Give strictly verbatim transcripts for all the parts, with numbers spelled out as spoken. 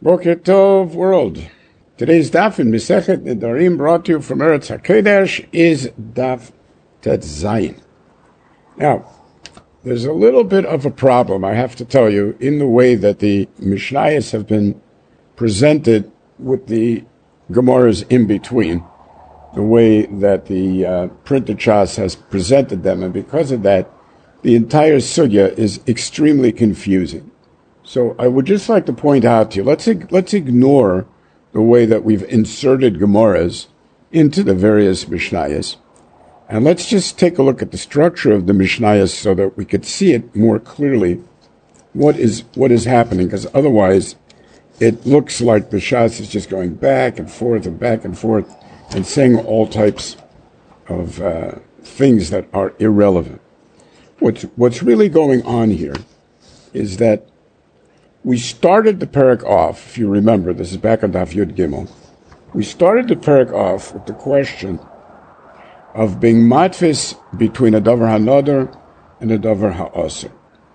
Boker Tov world. Today's daf in Masechet Nedarim, brought to you from Eretz HaKodesh, is daf Tet Zayin. Now, there's a little bit of a problem, I have to tell you, in the way that the Mishnayos have been presented with the Gemaras in between, the way that the uh, printed Shas has presented them, and because of that, the entire sugya is extremely confusing. So I would just like to point out to you, let's let's ignore the way that we've inserted Gemaras into the various Mishnayos, and let's just take a look at the structure of the Mishnayos so that we could see it more clearly what is what is happening, because otherwise it looks like the Shas is just going back and forth and back and forth and saying all types of uh, things that are irrelevant. What's, what's really going on here is that we started the parak off, if you remember, this is back on Daf Yud Gimel. We started the parak off with the question of being matfis between a davar hanodar and a davar ha'aser.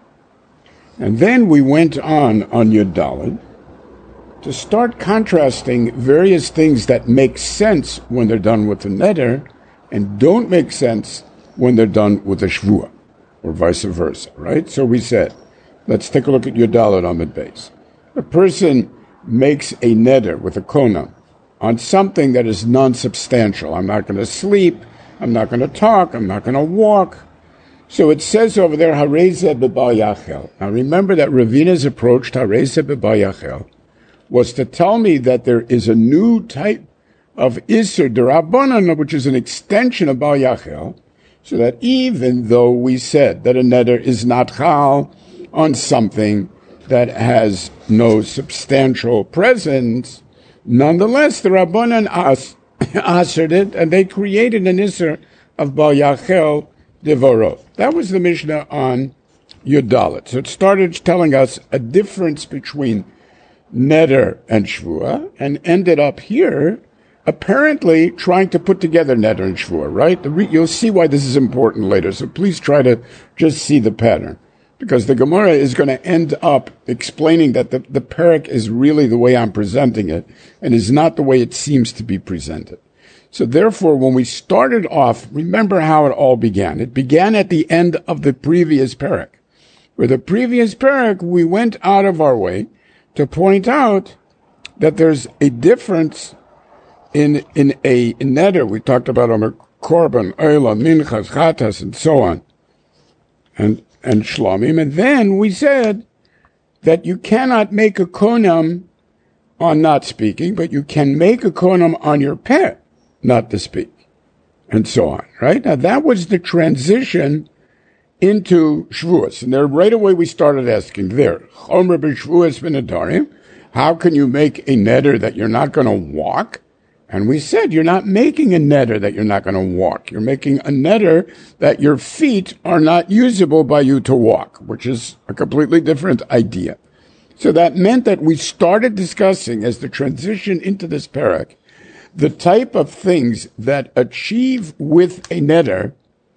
And then we went on on Yud Daled to start contrasting various things that make sense when they're done with the neder and don't make sense when they're done with the shvuah, or vice versa, right? So we said, let's take a look at Yud Daled Amud Beis. A person makes a neder with a konam on something that is non-substantial. I'm not going to sleep, I'm not going to talk, I'm not going to walk. So it says over there, Hareze b'Bal Yachel. Now remember that Ravina's approach to Hareze b'Bal Yachel was to tell me that there is a new type of Isser D'Rabbanan, which is an extension of Bal Yachel, so that even though we said that a neder is not chal on something that has no substantial presence, nonetheless the Rabbanan as- answered it, and they created an Isser of Bal Yachel Devorot. That was the Mishnah on Yud Daled. So it started telling us a difference between neder and shvuah, and ended up here apparently trying to put together neder and shvuah, right? Re- you'll see why this is important later, so please try to just see the pattern, because the Gemara is going to end up explaining that the, the parak is really the way I'm presenting it, and is not the way it seems to be presented. So therefore, when we started off, remember how it all began. It began at the end of the previous parak. Where the previous parak, we went out of our way to point out that there's a difference in in a neder. We talked about Omer Korban, Oila, Minchas, Chatas, and so on, and and Shlomim. And then we said that you cannot make a konam on not speaking, but you can make a konam on your pet not to speak, and so on, right? Now that was the transition into Shavuos. And there right away we started asking there, Chomer b'Shavuos b'Nedarim, how can you make a neder that you're not going to walk? And we said, you're not making a neder that you're not going to walk. You're making a neder that your feet are not usable by you to walk, which is a completely different idea. So that meant that we started discussing, as the transition into this parak, the type of things that achieve with a neder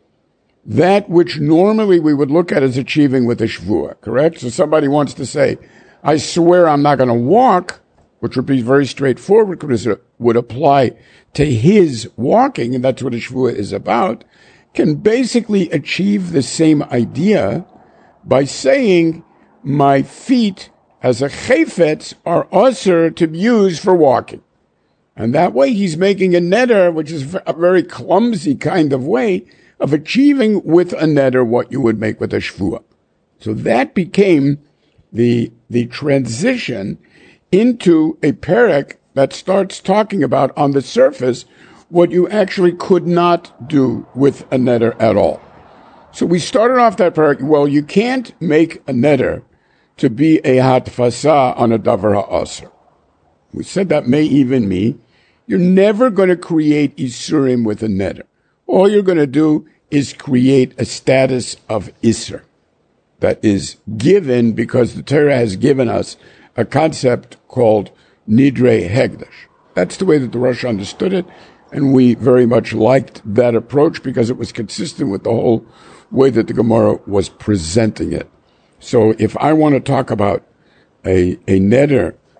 that which normally we would look at as achieving with a shvuah, correct? So somebody wants to say, I swear I'm not going to walk, which would be very straightforward because it would apply to his walking, and that's what a shvuah is about, can basically achieve the same idea by saying, my feet as a chayfetz are usher to be used for walking. And that way he's making a neder, which is a very clumsy kind of way of achieving with a neder what you would make with a shvuah. So that became the the transition into a parak that starts talking about, on the surface, what you actually could not do with a neder at all. So we started off that parak, well, you can't make a neder to be a hatfasa on a davar ha'aser. We said that may even mean you're never going to create isurim with a neder. All you're going to do is create a status of Isser that is given because the Torah has given us a concept called Nidrei Hegdash. That's the way that the Rosh understood it, and we very much liked that approach because it was consistent with the whole way that the Gemara was presenting it. So if I want to talk about a, a neder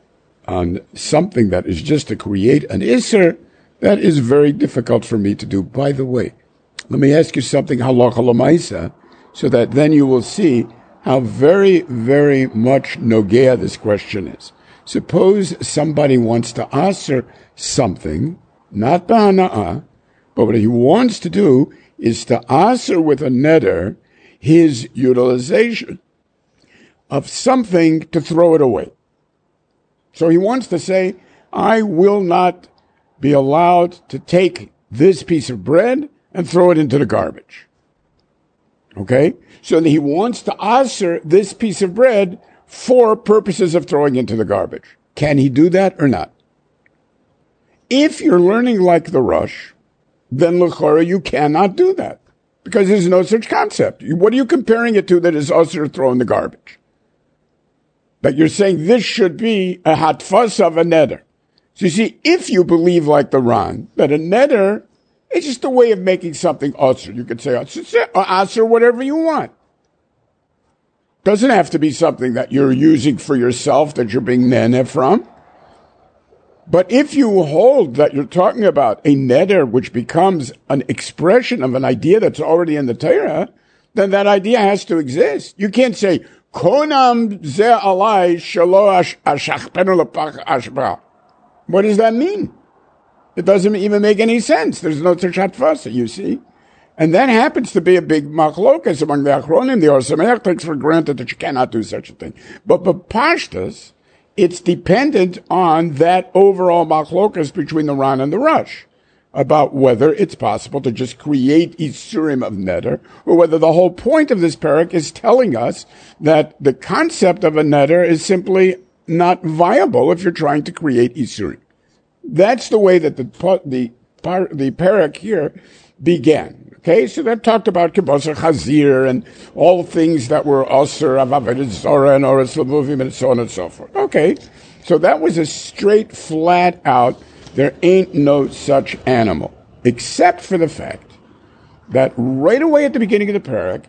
on something that is just to create an Isser, that is very difficult for me to do. By the way, let me ask you something, halacha l'maisa, so that then you will see how very, very much nogea this question is. Suppose somebody wants to answer something, not b'hana'ah, but what he wants to do is to answer with a neder his utilization of something to throw it away. So he wants to say, I will not be allowed to take this piece of bread and throw it into the garbage. Okay? So he wants to answer this piece of bread for purposes of throwing into the garbage. Can he do that or not? If you're learning like the Rosh, then l'chora you cannot do that because there's no such concept. What are you comparing it to that is also thrown in the garbage? But you're saying this should be a hatfas of a neder. So you see, if you believe like the Ran, that a neder is just a way of making something usher. You could say usher whatever you want. Doesn't have to be something that you're using for yourself that you're being nene from. But if you hold that you're talking about a neder which becomes an expression of an idea that's already in the Torah, then that idea has to exist. You can't say, Konam ze alai shalo ashachpenu lepach ashba. What does that mean? It doesn't even make any sense. There's no such hatfasa, you see. And that happens to be a big machlokas among the Achronim. The Or Sameach takes for granted that you cannot do such a thing. But b'pashtus, it's dependent on that overall machlokas between the Ran and the Rosh about whether it's possible to just create isurim of neder, or whether the whole point of this parak is telling us that the concept of a neder is simply not viable if you're trying to create isurim. That's the way that the the the parak here began. Okay, so that talked about kibbutz chazir and all things that were osir of avodah zorah and oris levuvim and so on and so forth. Okay, so that was a straight, flat out. There ain't no such animal, except for the fact that right away at the beginning of the parak,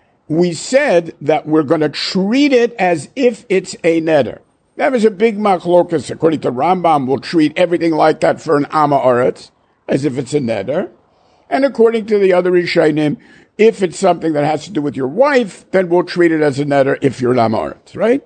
we said that we're going to treat it as if it's a neder. That was a big machlokas. According to Rambam, we'll treat everything like that for an Amma Oretz, as if it's a neder. And according to the other Rishonim, if it's something that has to do with your wife, then we'll treat it as a neder if you're an Amma Oretz, right?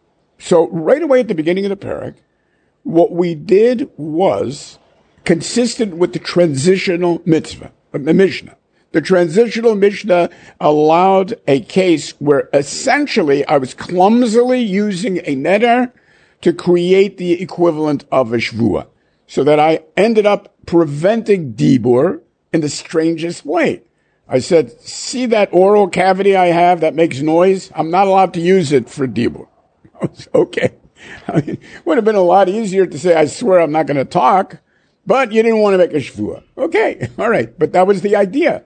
So right away at the beginning of the parak, what we did was consistent with the transitional mitzvah, the Mishnah. The transitional Mishnah allowed a case where essentially I was clumsily using a neder to create the equivalent of a shvua, so that I ended up preventing dibur in the strangest way. I said, see that oral cavity I have that makes noise? I'm not allowed to use it for dibur. Okay. I mean, it would have been a lot easier to say, I swear I'm not going to talk, but you didn't want to make a shvua. Okay, all right, but that was the idea.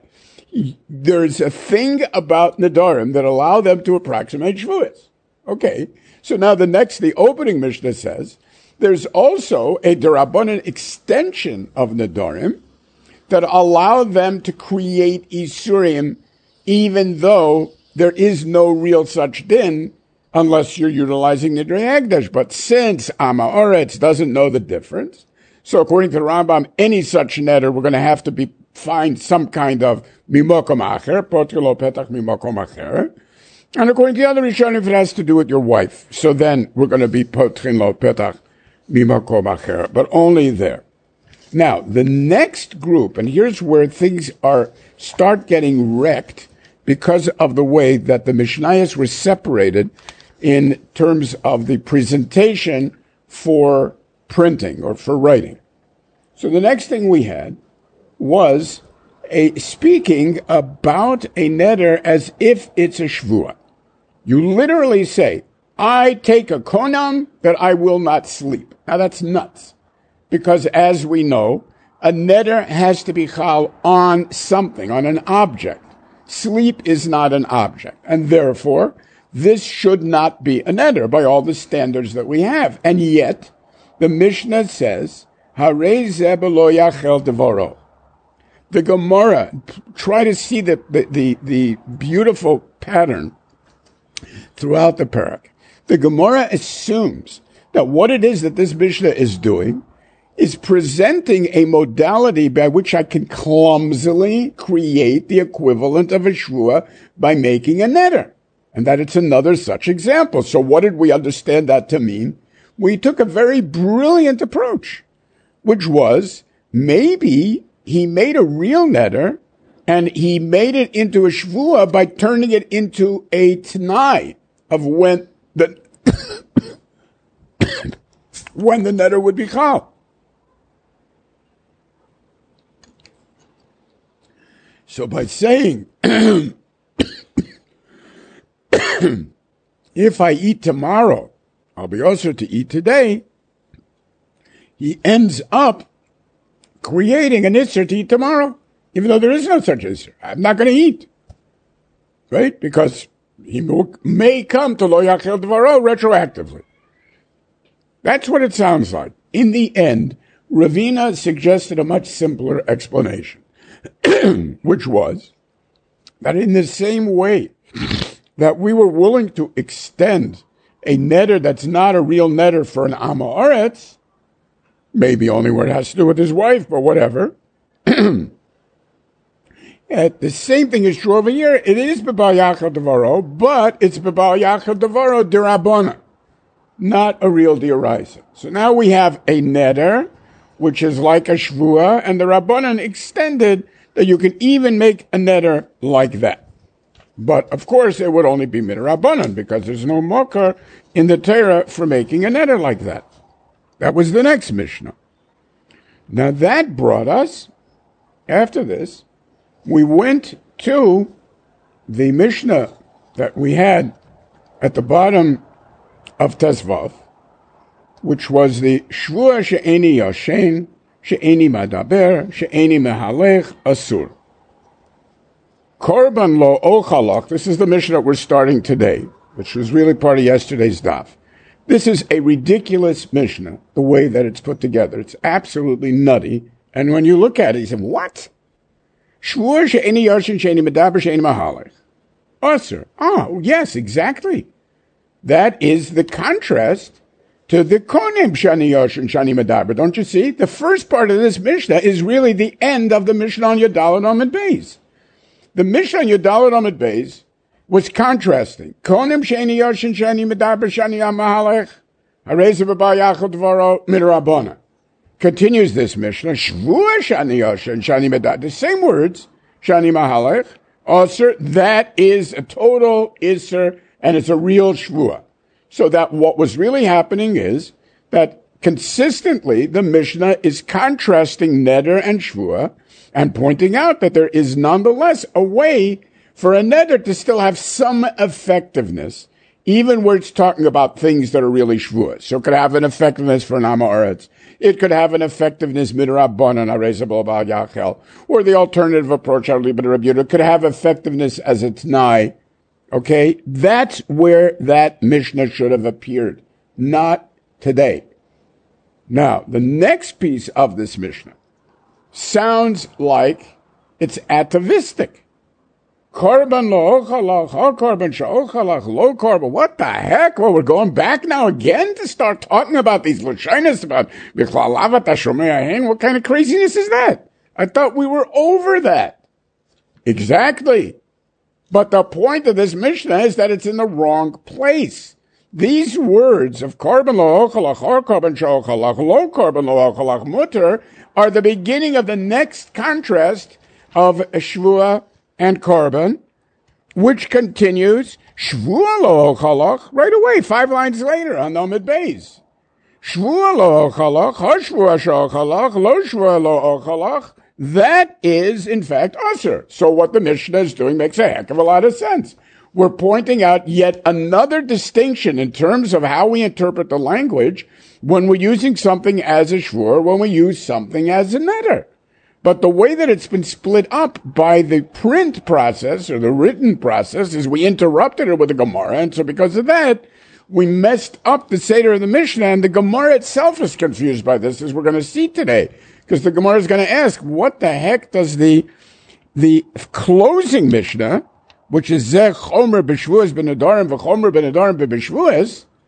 There's a thing about Nedarim that allow them to approximate shvuas. Okay, so now the next, the opening Mishnah says, there's also a Derabanan extension of Nedarim that allow them to create Isurim even though there is no real such din unless you're utilizing Nidrei Hagdash. But since Amma Oretz doesn't know the difference, so according to the Rambam, any such neder, we're going to have to be find some kind of mimokom acher, potilo petach mimokom acher. And according to the other Rishonim, it has to do with your wife. So then we're going to be potrin lo petach mimokom acher, but only there. Now, the next group, and here's where things are start getting wrecked because of the way that the Mishnayos were separated in terms of the presentation for printing or for writing. So the next thing we had was a speaking about a neder as if it's a shvua. You literally say, I take a konam that I will not sleep. Now that's nuts. Because as we know, a neder has to be chal on something, on an object. Sleep is not an object. And therefore, this should not be a neder by all the standards that we have. And yet, the Mishnah says, Harei zeh b'lo yachel devoro. The Gemara, try to see the, the, the, the beautiful pattern throughout the parak. The Gemara assumes Now, what it is that this Mishnah is doing is presenting a modality by which I can clumsily create the equivalent of a shvua by making a neder, and that it's another such example. So what did we understand that to mean? We took a very brilliant approach, which was maybe he made a real neder and he made it into a shvua by turning it into a t'nai of when the when the neder would be chal. So by saying, if I eat tomorrow, I'll be also to eat today, he ends up creating an isser to eat tomorrow, even though there is no such isser. I'm not going to eat, right? Because he may come to lo yachil dvaro retroactively. That's what it sounds like. In the end, Ravina suggested a much simpler explanation, which was that in the same way that we were willing to extend a neder that's not a real neder for an Am Haaretz, maybe only where it has to do with his wife, but whatever. The same thing is true over here. It is b'bal yachal devaro, but it's b'bal yachal devaro d'Rabbanan, not a real d'oraisa. So now we have a neder, which is like a shvua, and the Rabbanan extended that you can even make a neder like that. But, of course, it would only be midrabanan, because there's no mokar in the Torah for making a neder like that. That was the next Mishnah. Now, that brought us, after this, we went to the Mishnah that we had at the bottom of Tezvav, which was the Shvua she'eni yashen, she'eni madaber, she'eni mehalech asur. Korban lo ochalach, this is the Mishnah that we're starting today, which was really part of yesterday's daf. This is a ridiculous Mishnah, the way that it's put together. It's absolutely nutty. And when you look at it, you say, what? Shvur she'eni yashin she'eni medaber she'eni mahalech. Asur. Oh, yes, exactly. That is the contrast to the konim shani yashin shani medaber. Don't you see? The first part of this Mishnah is really the end of the Mishnah on Yodalad Amud Beis. The Mishnah on Yodalad Amud Beis was contrasting. Konim sheni yashin shani medaber shani amahalech hareza b'ba yachal dvaro midrabana. Continues this Mishnah. Shvua shani yashin shani medaber. The same words. Shani mahalech. Asur. That is a total isser, and it's a real shvua. So that what was really happening is that consistently the Mishnah is contrasting neder and shvua, and pointing out that there is nonetheless a way for a neder to still have some effectiveness, even where it's talking about things that are really shvuas. So it could have an effectiveness for an Am Haaretz. It could have an effectiveness midrabbanan hareza b'al yachel, or the alternative approach, it could have effectiveness as a t'nai. Okay, that's where that Mishnah should have appeared, not today. Now, the next piece of this Mishnah sounds like it's atavistic. Korban lo ochalach, ha korban she'ochalach, lo korban. What the heck? Well, we're going back now again to start talking about these lashonos about bichlal lavat hashomei ahen. What kind of craziness is that? I thought we were over that. Exactly. But the point of this Mishnah is that it's in the wrong place. These words of korban lo ochalach, or korban she'ochalach, lo korban lo ochalach mutter are the beginning of the next contrast of shvua and korban, which continues shvua lo ochalach right away, five lines later on the Amud Beis. Shvua lo ochalach, ha shvua she'ochalach, lo shvua lo ochalach. That is, in fact, asur. So what the Mishnah is doing makes a heck of a lot of sense. We're pointing out yet another distinction in terms of how we interpret the language when we're using something as a shvur, when we use something as a neder. But the way that it's been split up by the print process or the written process is we interrupted it with a Gemara, and so because of that, we messed up the Seder of the Mishnah, and the Gemara itself is confused by this, as we're going to see today. Because the Gemara is going to ask, what the heck does the the closing Mishnah, which is Zeh Chomer B'Shvuas B'Nedarim V'Chomer B'Nedarim B'Shvuas,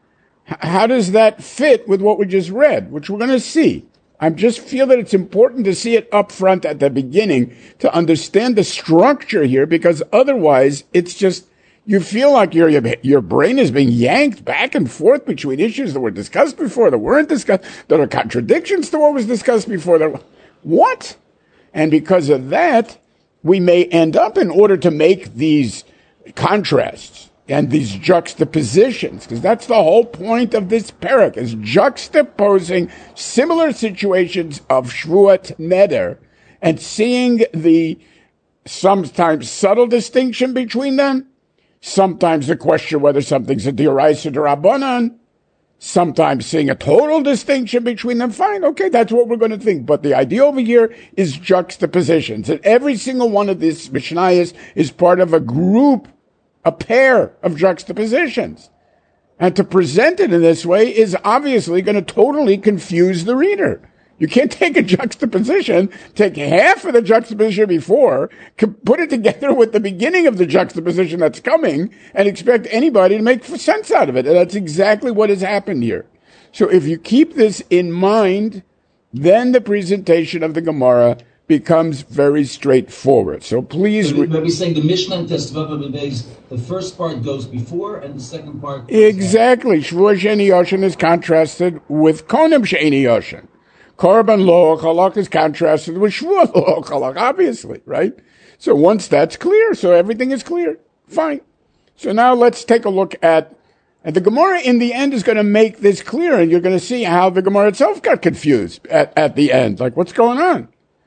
H- how does that fit with what we just read, which we're going to see? I just feel that it's important to see it up front at the beginning to understand the structure here, because otherwise it's just, you feel like your, your brain is being yanked back and forth between issues that were discussed before, that weren't discussed, that are contradictions to what was discussed before. That, what? And because of that, we may end up, in order to make these contrasts and these juxtapositions, because that's the whole point of this parak, is juxtaposing similar situations of Shvuat Neder and seeing the sometimes subtle distinction between them, sometimes the question whether something's a D'oraisa or D'Rabbanan, sometimes seeing a total distinction between them. Fine, okay, that's what we're going to think. But the idea over here is juxtapositions. And every single one of these Mishnayos is part of a group, a pair of juxtapositions. And to present it in this way is obviously going to totally confuse the reader. You can't take a juxtaposition, take half of the juxtaposition before, put it together with the beginning of the juxtaposition that's coming, and expect anybody to make sense out of it. And that's exactly what has happened here. So if you keep this in mind, then the presentation of the Gemara becomes very straightforward. So please... So re- we're saying the Mishnah and Tesvav, the first part goes before, and the second part... Exactly. Shvuah She'eni Yoshen is contrasted with Konim She'eni Yoshen. Korban Lo Chalach is contrasted with Shvuah Lo Chalach, obviously, right? So once that's clear, so everything is clear. Fine. So now let's take a look at, and the Gemara in the end is going to make this clear, and you're going to see how the Gemara itself got confused at, at the end. Like, what's going on?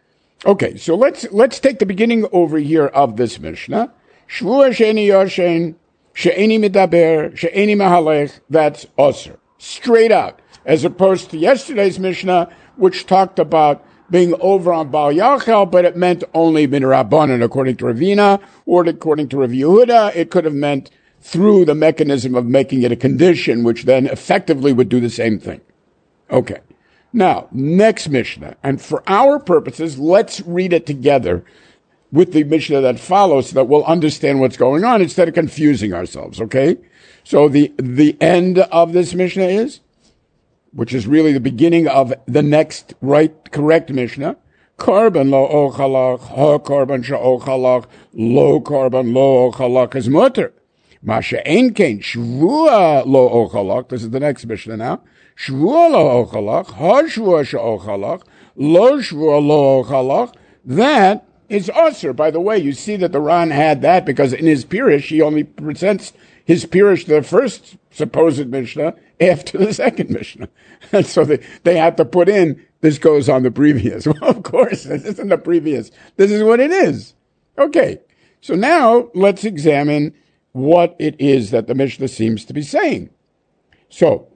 Okay, so let's let's take the beginning over here of this Mishnah. Shvuah She'eni Yoshen, She'eni Medaber, She'eni Mehalech, that's Osir. Straight out. As opposed to yesterday's Mishnah, which talked about being over on Baal Yachel, but it meant only Min Rabbanan, according to Ravina, or according to Rav Yehuda, it could have meant through the mechanism of making it a condition, which then effectively would do the same thing. Okay. Now, next Mishnah, and for our purposes, let's read it together with the Mishnah that follows so that we'll understand what's going on instead of confusing ourselves, okay? So the, the end of this Mishnah is, which is really the beginning of the next right, correct Mishnah. Korban lo ochalach, ha korban sha ochalach, lo korban lo ochalach is mutter. Masha ein kein shvua lo ochalach. This is the next Mishnah now. Shvua lo ochalach, ha shvua sha ochalach, lo shvua lo ochalach. That is usher. By the way, you see that the Ran had that because in his Pirish, he only presents his Pirish, the first supposed Mishnah, after the second Mishnah. And so they, they had to put in, this goes on the previous. Well, of course, this isn't the previous. This is what it is. Okay. So now let's examine what it is that the Mishnah seems to be saying. So,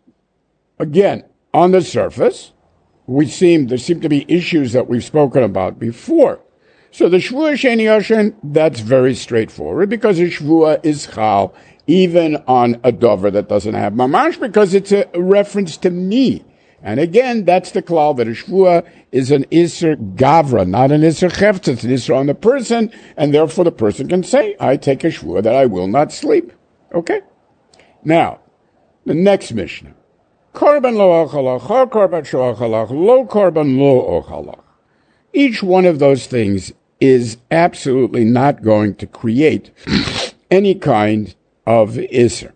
again, on the surface, we seem, there seem to be issues that we've spoken about before. So the Shvuah She'eni Yoshen, that's very straightforward because the Shvuah is Chal, even on a dover that doesn't have mamash, because it's a reference to me. And again, that's the klal that a shvuah is an iser gavra, not an iser chefetz. It's an iser on the person, and therefore the person can say, I take a shvuah that I will not sleep. Okay? Now, the next Mishnah. Korban lo ochalach, ha korban sho ochalach, lo korban lo ochalach. Each one of those things is absolutely not going to create any kind of iser.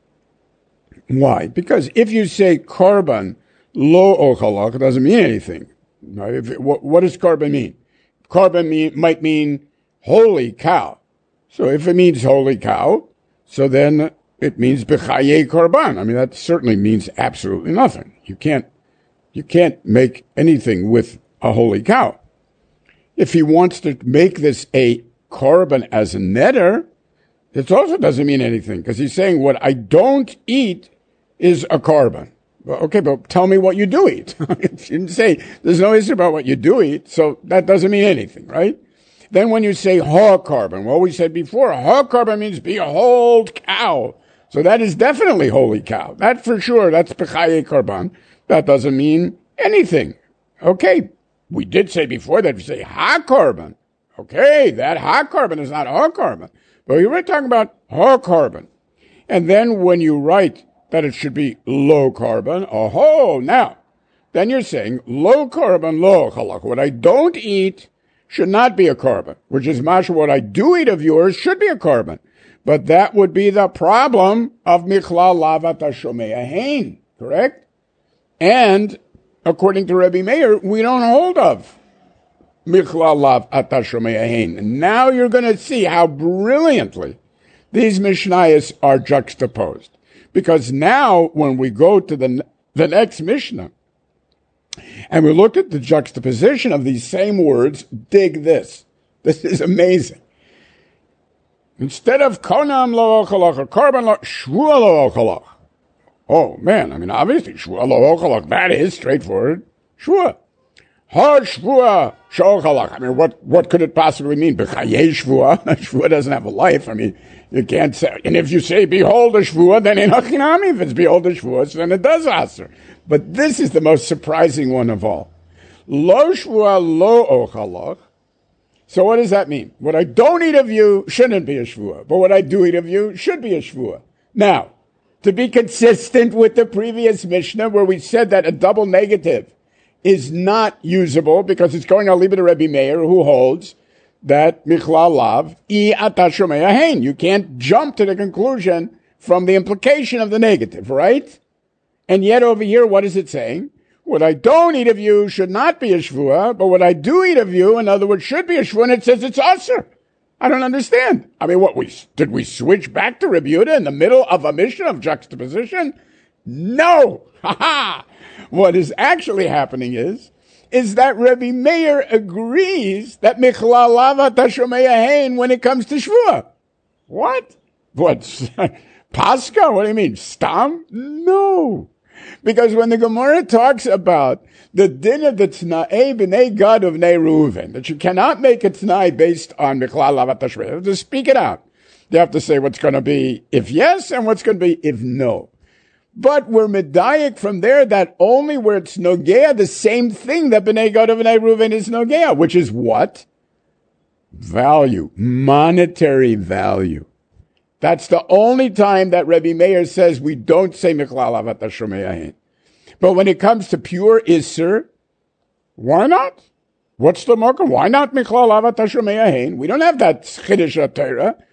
Why? Because if you say korban lo ochalach, it doesn't mean anything. Now, if it, what, what does korban mean? Korban mean, might mean holy cow. So if it means holy cow, so then it means b'chaye korban. I mean, that certainly means absolutely nothing. You can't, you can't make anything with a holy cow. If he wants to make this a korban as a neder, it also doesn't mean anything, because he's saying what I don't eat is a korban. Well, okay, but tell me what you do eat. You didn't say there's no issue about what you do eat, so that doesn't mean anything, right? Then when you say ha korban, well, we said before, ha korban means behold cow. So that is definitely holy cow. That for sure, that's b'chaye korban. That doesn't mean anything. Okay, we did say before that if you say ha korban, okay, that ha korban is not ha korban. But we were talking about ha korban. And then when you write that it should be low carbon. Oh, now, then you're saying low carbon, low chalach. What I don't eat should not be a carbon, which is masha, what I do eat of yours should be a carbon. But that would be the problem of Michlal Lav Atashomei Ahain, correct? And according to Rebbe Meir, we don't hold of Michlal Lav Atashomei Ahain. Now you're going to see how brilliantly these Mishnayos are juxtaposed. Because now when we go to the, the next Mishnah, and we look at the juxtaposition of these same words, dig this. This is amazing. Instead of konam lo ochalach or korban lo, shvua lo ochalach. Oh man, I mean obviously shvua lo ochalach, that is straightforward. Shvua. Ha shvua shochalach. I mean, what, what could it possibly mean? B'chayei shvua. Shvua doesn't have a life. I mean, you can't say, and if you say behold a shvua, then in hachinami, if it's behold a shvua, then it does answer. But this is the most surprising one of all. Lo shvua lo ochalach. So what does that mean? What I don't eat of you shouldn't be a shvua, but what I do eat of you should be a shvua. Now, to be consistent with the previous Mishnah where we said that a double negative is not usable because it's going al liba to Rebbe Meir, who holds that Michlal Lav I Atashomei Ahain. You can't jump to the conclusion from the implication of the negative, right? And yet over here, what is it saying? What I don't eat of you should not be a shvua, but what I do eat of you, in other words, should be a shvua, and it says it's usher. I don't understand. I mean, what, we did we switch back to Rebbe Yehuda in the middle of a mission of juxtaposition? No! Ha ha! What is actually happening is, is that Rebbe Meir agrees that Michlal Lav Atashomei Ahain when it comes to shvua. What? What? Pascha? What do you mean? Stam? No. Because when the Gemara talks about the din of the T'na'ei b'nei Gad of Bnei Reuven, that you cannot make a T'nai based on Michlal Lav Atashomei, you have to speak it out. You have to say what's going to be if yes and what's going to be if no. But we're medayik from there that only where it's nogea, the same thing that b'nei Gad of Bnei Reuven is nogea, which is what? Value. Monetary value. That's the only time that Rebbe Meir says we don't say Michlal Lav Atashomei Ahain. But when it comes to pure Isser, why not? What's the marker? Why not Michlal Lav Atashomei Ahain? We don't have that Chiddush HaTorah.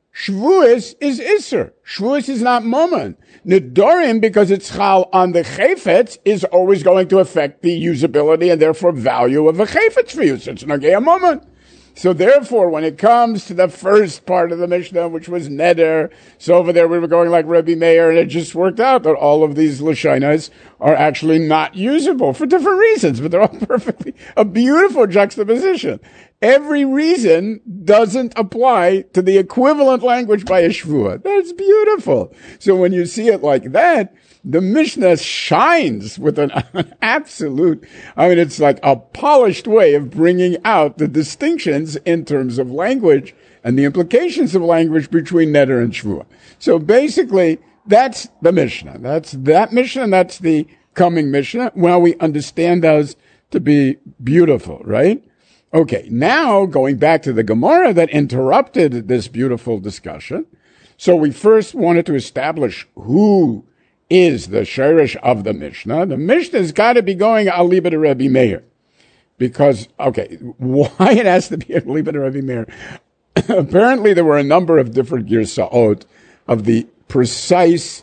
Shvuas is Isser. Shvuas is not Momen. Nedorim, because it's Chal on the Chayfetz, is always going to affect the usability and therefore value of a Chayfetz for you. So it's Nagea Momen. So therefore, when it comes to the first part of the Mishnah, which was Neder, so over there we were going like Rebbe Meir, and it just worked out that all of these Lashonos are actually not usable for different reasons, but they're all perfectly, a beautiful juxtaposition. Every reason doesn't apply to the equivalent language by a Shvua. That's beautiful. So when you see it like that, the Mishnah shines with an, an absolute, I mean, it's like a polished way of bringing out the distinctions in terms of language and the implications of language between Neder and Shvua. So basically, that's the Mishnah. That's that Mishnah, and that's the coming Mishnah. Well, we understand those to be beautiful, right? Okay, now going back to the Gemara that interrupted this beautiful discussion. So we first wanted to establish who is the shirish of the Mishnah. The Mishnah's got to be going al liba to Rebbe Meir. Because, okay, why it has to be al liba to Rebbe Meir? Apparently there were a number of different girsaot of the precise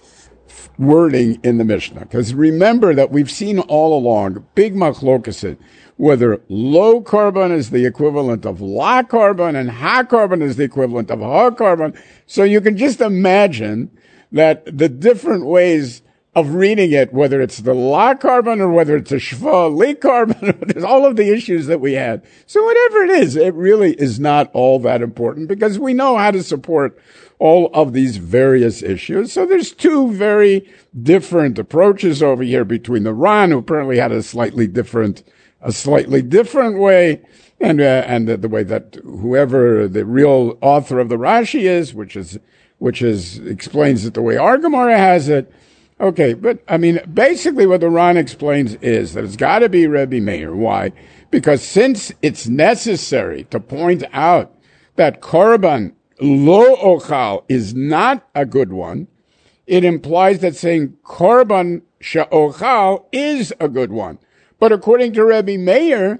wording in the Mishnah. Because remember that we've seen all along, big machlokas, whether low carbon is the equivalent of la carbon and ha carbon is the equivalent of ha carbon. So you can just imagine that the different ways of reading it, whether it's the la carbon or whether it's a shva li carbon, there's all of the issues that we had. So whatever it is, it really is not all that important because we know how to support all of these various issues. So there's two very different approaches over here between the Ran, who apparently had a slightly different, a slightly different way, and uh, and the, the way that whoever the real author of the Rashi is, which is which is explains it the way our Gemara has it. Okay, but I mean, basically what the Ran explains is that it's got to be Rebbe Meir. Why? Because since it's necessary to point out that korban lo ochal is not a good one, it implies that saying korban she'ochal is a good one. But according to Rebbe Meir,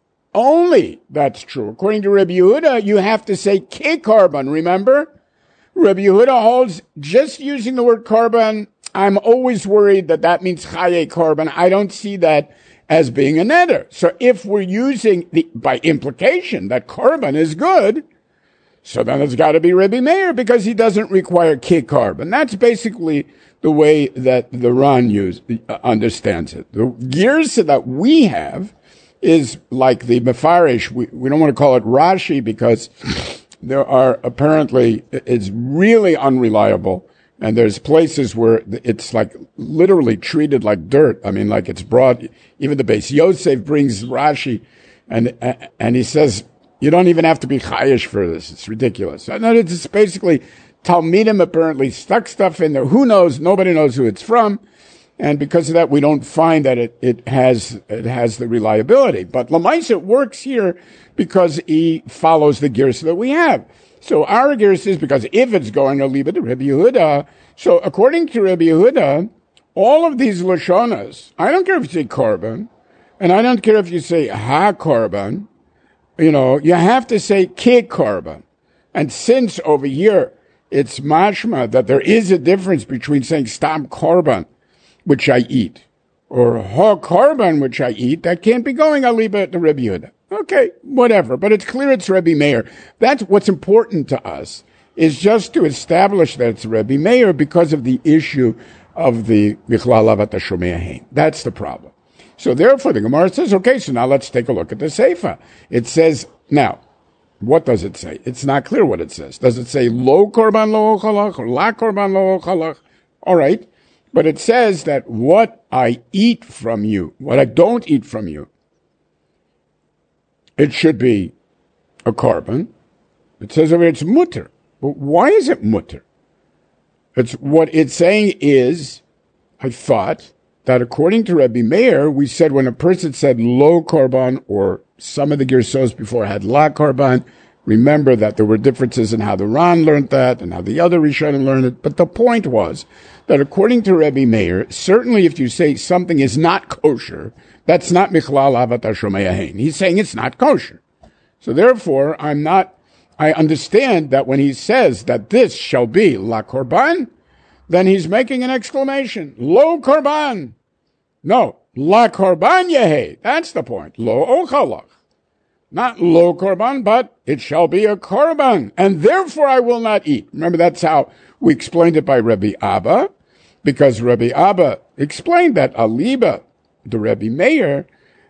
only that's true. According to Rebbe Yehuda, you have to say ki korban, remember? Rebbe Yehuda holds just using the word korban. I'm always worried that that means chaye korban. I don't see that as being a neder. So if we're using the, by implication that korban is good, so then it's got to be Rebbe Meir because he doesn't require ki korban. That's basically the way that the Ran use, uh, understands it. The gears that we have is like the Mefarish. We, we don't want to call it Rashi because there are apparently, it's really unreliable. And there's places where it's like literally treated like dirt. I mean, like it's brought, even the base Yosef brings Rashi and, and he says, you don't even have to be chayish for this. It's ridiculous. And it's basically Talmidim apparently stuck stuff in there. Who knows? Nobody knows who it's from. And because of that, we don't find that it, it has, it has the reliability. But Lamais, it works here because he follows the gears that we have. So our gears is because if it's going to leave it to Rebbe Yehuda, so according to Rebbe Yehuda, all of these Lashonas, I don't care if you say korban, and I don't care if you say ha korban, you know, you have to say ki korban. And since over here, it's mashma that there is a difference between saying stam korban, which I eat, or ha korban, which I eat, that can't be going, I'll leave it to Rebbe Yehuda. Okay, whatever, but it's clear it's Rebbe Meir. That's what's important to us, is just to establish that it's Rebbe Meir because of the issue of the Bichlal Avat HaShomei Hein. That's the problem. So therefore, the Gemara says, okay, so now let's take a look at the Seifa. It says, now, what does it say? It's not clear what it says. Does it say lo korban lo ochalach or la korban lo ochalach? All right, but it says that what I eat from you, what I don't eat from you, it should be a korban. It says over here it's mutter. But why is it mutter? It's what it's saying is, I thought that according to Rebbe Meir, we said when a person said lo korban, or some of the Gersos before had la korban, remember that there were differences in how the Ran learned that and how the other Rishonim learned it. But the point was that according to Rebbe Meir, certainly if you say something is not kosher, that's not Michlal Avat HaShomei Hein. He's saying it's not kosher. So therefore, I'm not, I understand that when he says that this shall be la korban, then he's making an exclamation. Lo korban. No, la korban yehe. That's the point. Lo ochalach. Not lo korban, but it shall be a korban. And therefore I will not eat. Remember, that's how we explained it by Rebbe Abba, because Rebbe Abba explained that aliba, the Rebbe Meir,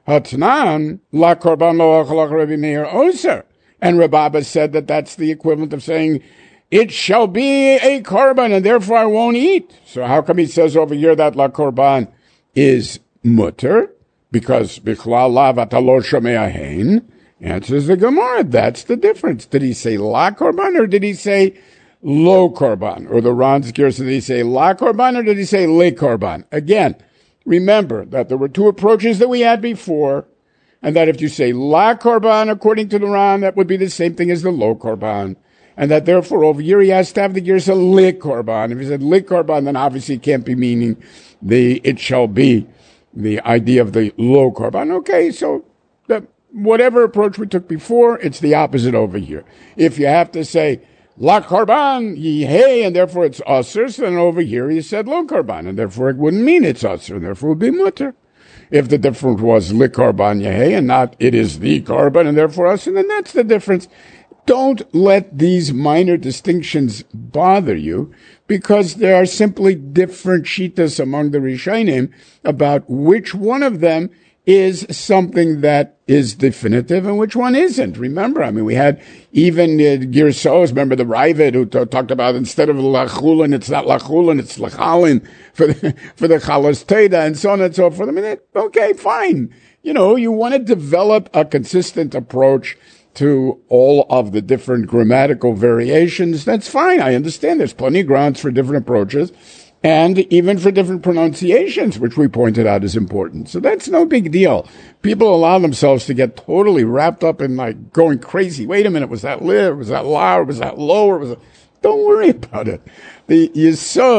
Hatnan, la korban lo ochalach Rebbe Meir oser. And Rebbe Abba said that that's the equivalent of saying, it shall be a korban, and therefore I won't eat. So how come he says over here that la korban is mutter? Because bichlal lavat lo shomei hein. Answers the Gemara. That's the difference. Did he say la korban, or did he say lo korban? Or the Ran's gears, did he say la korban, or did he say le korban? Again, remember that there were two approaches that we had before, and that if you say la korban, according to the Ran, that would be the same thing as the lo korban. And that therefore over here he has to have the gears of li korban. If he said li korban, then obviously it can't be meaning the, it shall be the idea of the lo korban. Okay, so the, whatever approach we took before, it's the opposite over here. If you have to say la korban yehei, and therefore it's usr, so then over here he said lo korban, and therefore it wouldn't mean it's usr, and therefore it would be mutter. If the difference was li korban yehei, and not it is the korban, and therefore usr, then that's the difference. Don't let these minor distinctions bother you, because there are simply different shittas among the Rishonim about which one of them is something that is definitive and which one isn't. Remember, I mean, we had even uh, Girsos, remember the Ravid who t- talked about instead of lachulin, it's not lachulin, it's lachalin for the, for the chalas teda, and so on and so forth. I mean, it, okay, fine. You know, you want to develop a consistent approach to all of the different grammatical variations. That's fine. I understand there's plenty of grounds for different approaches and even for different pronunciations, which we pointed out is important. So that's no big deal. People allow themselves to get totally wrapped up in like going crazy. Wait a minute, was that li, or was that la, or was that low, or was it? Don't worry about it. The Yesod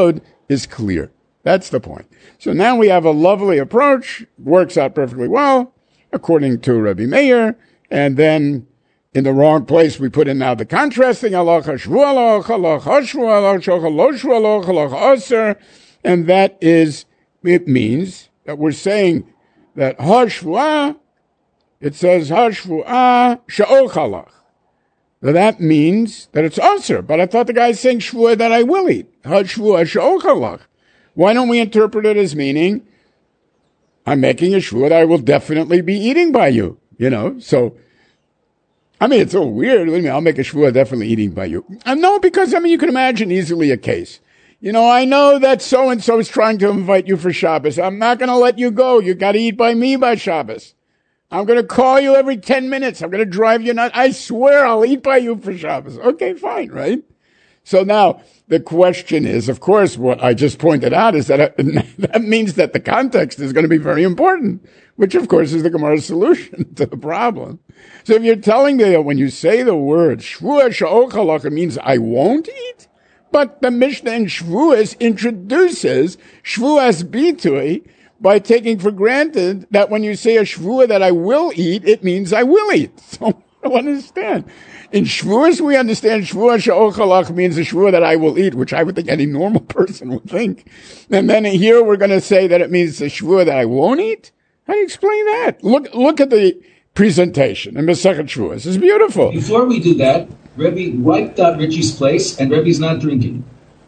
is clear. That's the point. So now we have a lovely approach, works out perfectly well, according to Rabbi Meir, and then in the wrong place we put in now the contrasting halacha, shvu halacha, halacha shvu halacha, lo shvu halacha, halacha aser, and that is, it means that we're saying that hashvuah, it says hashvuah sha'ol chalach. That means that it's aser, but I thought the guy's saying shvuah that I will eat. Hashvuah sha'ol chalach. Why don't we interpret it as meaning, I'm making a shvuah that I will definitely be eating by you, you know? So, I mean, it's so weird. I mean, I'll make a shvuah definitely eating by you. And no, because, I mean, you can imagine easily a case. You know, I know that so-and-so is trying to invite you for Shabbos. I'm not going to let you go. You got to eat by me by Shabbos. I'm going to call you every ten minutes. I'm going to drive you nuts. I swear I'll eat by you for Shabbos. Okay, fine, right? So now the question is, of course, what I just pointed out is that that means that the context is going to be very important, which of course is the Gemara's solution to the problem. So if you're telling me that when you say the word shvuah sha'ol chalach, it means I won't eat, but the Mishnah in Shvuas introduces shvuas bitui by taking for granted that when you say a shvuah that I will eat, it means I will eat. So I don't understand. In Shvuas, we understand Shvuah sha'ol chalach means a Shvuah that I will eat, which I would think any normal person would think. And then here we're going to say that it means a Shvuah that I won't eat? How do you explain that? Look, look at the presentation in Masechet Shvuas. It's beautiful. Before we do that, Rebbe wiped out Richie's place, and Rebbe's not drinking.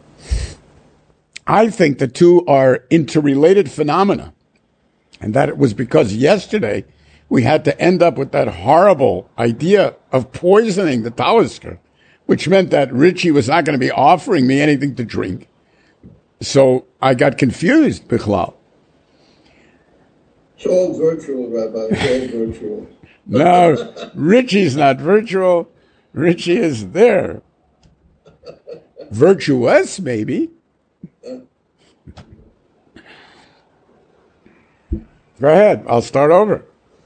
I think the two are interrelated phenomena. And that it was because yesterday we had to end up with that horrible idea of poisoning the Talisker, which meant that Richie was not going to be offering me anything to drink. So I got confused, Bichlal. It's all virtual, Rabbi. It's all virtual. No, Richie's not virtual. Richie is there. Virtuous, maybe. Go ahead. I'll start over.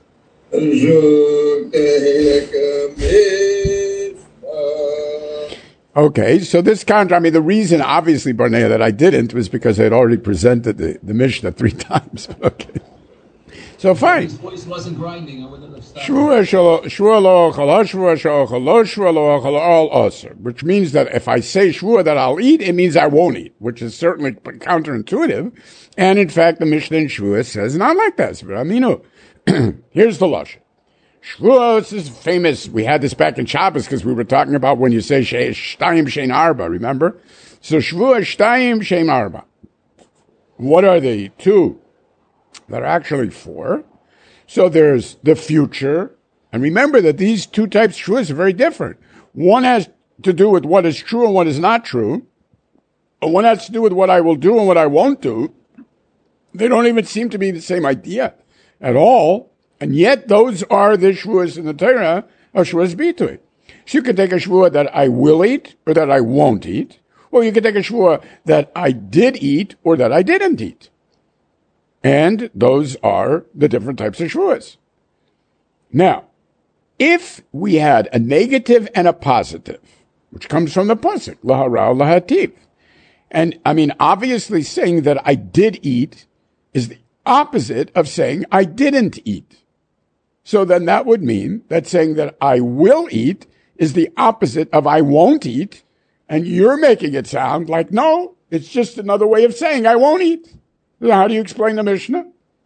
Okay, so this contra, I mean, the reason, obviously, Barnea, that I didn't was because I had already presented the, the Mishnah three times. Okay. So fine. His voice wasn't grinding. I wouldn't have stopped. Which means that if I say shvuah that I'll eat, it means I won't eat, which is certainly counterintuitive. And in fact, the Mishnah in Shvuah says not like that. Here's the lashon. Shvuah, this is famous. We had this back in Shabbos because we were talking about when you say shtayim shein arba, remember? So Shvuah shtayim shein arba. What are the two? That are actually four. So there's the future. And remember that these two types of shvuahs are very different. One has to do with what is true and what is not true. And one has to do with what I will do and what I won't do. They don't even seem to be the same idea at all. And yet those are the shvuahs in the Torah of shvuahs bitui. So you can take a shvuah that I will eat or that I won't eat. Or you can take a shvuah that I did eat or that I didn't eat. And those are the different types of shvuahs. Now, if we had a negative and a positive, which comes from the pasuk, lahara lahativ, and I mean, obviously saying that I did eat is the opposite of saying I didn't eat. So then that would mean that saying that I will eat is the opposite of I won't eat, and you're making it sound like, no, it's just another way of saying I won't eat. How do you explain the Mishnah?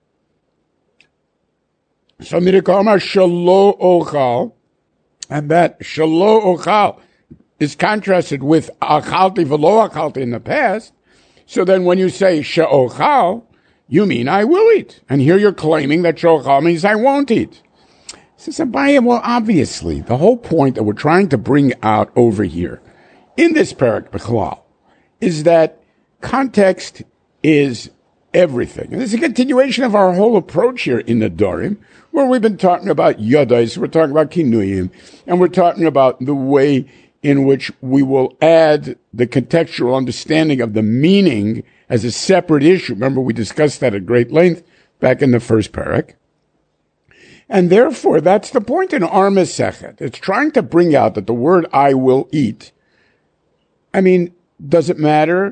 So Midikoma Shalo Ochal, and that Shalo Ochal is contrasted with Achalti Velo Achalti in the past. So then when you say Sha'ochal, you mean I will eat. And here you're claiming that Sha'ochal means I won't eat. Says Abaye, well, obviously, the whole point that we're trying to bring out over here in this parak B'chalal is that context is everything. And it's a continuation of our whole approach here in the Dorim, where we've been talking about Yadais, we're talking about Kinuyim, and we're talking about the way in which we will add the contextual understanding of the meaning as a separate issue. Remember, we discussed that at great length back in the first parak. And therefore, that's the point in our Masechet. It's trying to bring out that the word I will eat, I mean, does it matter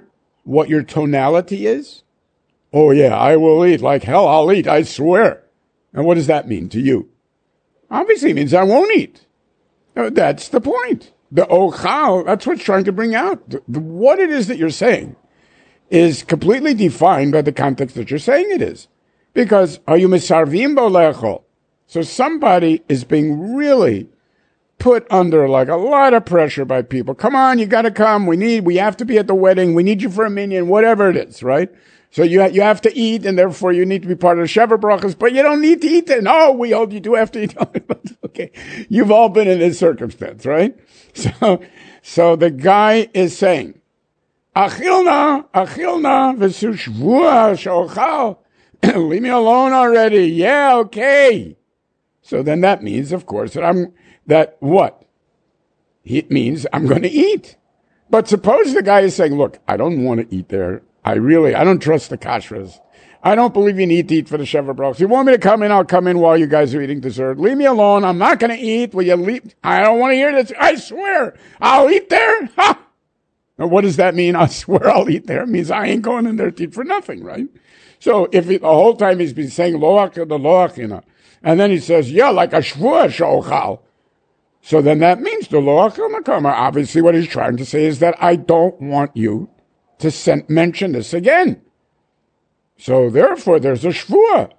what your tonality is? Oh yeah, I will eat. Like hell, I'll eat, I swear. And what does that mean to you? Obviously it means I won't eat. That's the point. The ochal, that's what's trying to bring out. The, the, what it is that you're saying is completely defined by the context that you're saying it is. Because, are you misarvim bo le'echol? So somebody is being really put under like a lot of pressure by people. Come on, you gotta come. We need, we have to be at the wedding. We need you for a minyan, whatever it is, right? So you, ha- you have to eat, and therefore you need to be part of the Sheva Brachas, but you don't need to eat it. No, we hold you do have to eat. Okay. You've all been in this circumstance, right? So, so the guy is saying, Achilna, Achilna, v'su shvua shochal. Leave me alone already. Yeah, okay. So then that means, of course, that I'm, that what? It means I'm going to eat. But suppose the guy is saying, look, I don't want to eat there. I really, I don't trust the kashras. I don't believe you need to eat for the Sheva Brachos. You want me to come in, I'll come in while you guys are eating dessert. Leave me alone. I'm not going to eat. Will you leave? I don't want to hear this. I swear, I'll eat there. Ha! Now, what does that mean? I swear I'll eat there. It means I ain't going in there to eat for nothing, right? So if he, the whole time he's been saying lo achina, lo achina, and then he says, yeah, like a shvua shochal. So then that means the lo achina kama. Obviously what he's trying to say is that I don't want you to send, mention this again. So therefore there's a shvua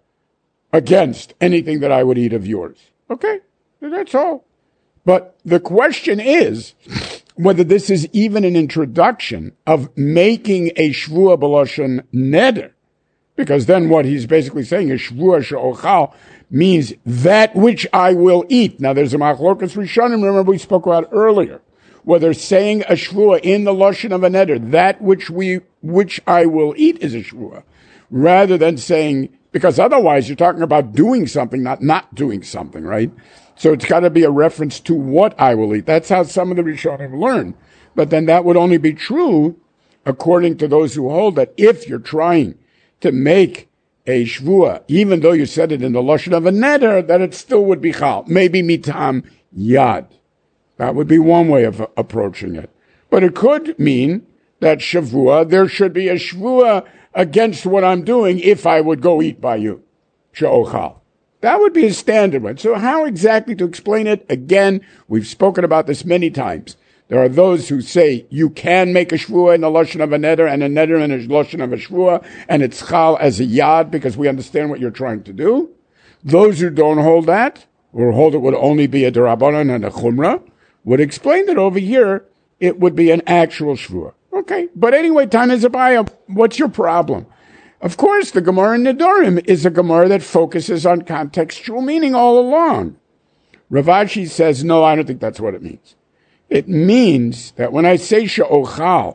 against anything that I would eat of yours. Okay, that's all. But the question is whether this is even an introduction of making a shvua b'lashon neder. Because then what he's basically saying is shvua she'ochal means that which I will eat. Now there's a machlokas rishonim, remember we spoke about earlier, whether saying a shvua in the lashon of a neder, that which we, which I will eat is a shvua, rather than saying, because otherwise you're talking about doing something, not not doing something, right? So it's got to be a reference to what I will eat. That's how some of the rishonim learn. But then that would only be true according to those who hold that if you're trying to make a shvua, even though you said it in the lashon of a neder, that it still would be chal. Maybe mitam yad. That would be one way of approaching it. But it could mean that shavua, there should be a shvua against what I'm doing if I would go eat by you. She'ochal. That would be a standard one. So how exactly to explain it? Again, we've spoken about this many times. There are those who say you can make a shvua in the lashon of a neder and a neder in a lashon of a shvua, and it's chal as a yad because we understand what you're trying to do. Those who don't hold that, or hold it would only be a derabanan and a chumrah, would explain that over here it would be an actual shvua. Okay, but anyway, Tanya Zabaya, what's your problem? Of course, the Gemara in Nedarim is a Gemara that focuses on contextual meaning all along. Rav Ashi says, no, I don't think that's what it means. It means that when I say she'ochal,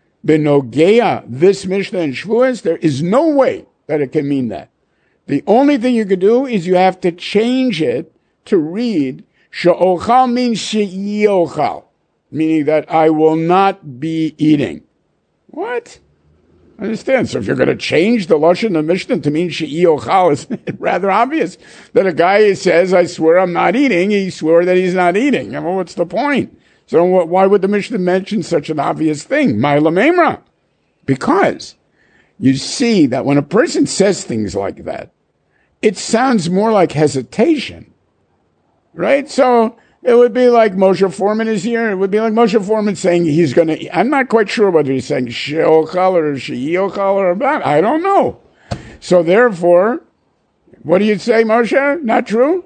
benogeya, this Mishnah and Shvuas, there is no way that it can mean that. The only thing you could do is you have to change it to read she'ochal means she'yochal, meaning that I will not be eating. What? I understand. So if you're going to change the lashon of Mishnah to mean she'yochal, isn't it rather obvious that a guy says, I swear I'm not eating, he swore that he's not eating. Well, what's the point? So why would the Mishnah mention such an obvious thing? Ma'ila memra. Because you see that when a person says things like that, it sounds more like hesitation, right? So it would be like Moshe Foreman is here. It would be like Moshe Foreman saying he's going to, I'm not quite sure whether he's saying she'ochal or she'yochal or not. I don't know. So therefore, what do you say, Moshe? Not true?